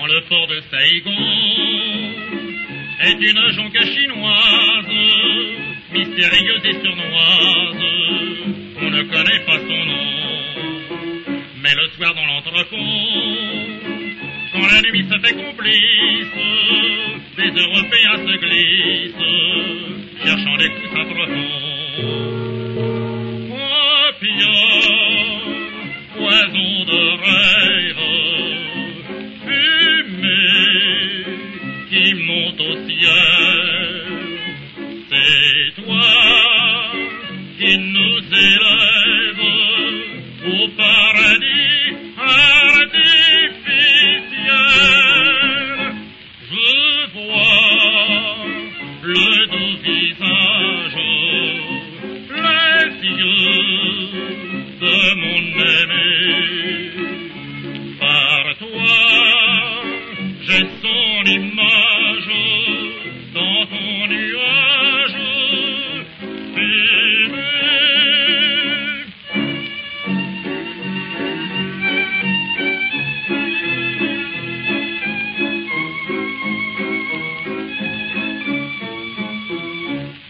le port de Saïgon est une jonque chinoise, mystérieuse et sournoise, on ne connaît pas son nom. Mais le soir dans l'entrepont, quand la nuit se fait complice, des Européens se glissent, cherchant des coussins profonds. Opium, poison de rêve, fumée qui monte au ciel, c'est toi qui nous élève au paradis artificiel. Je vois le doux visage, les yeux de mon aimé. Par toi, j'ai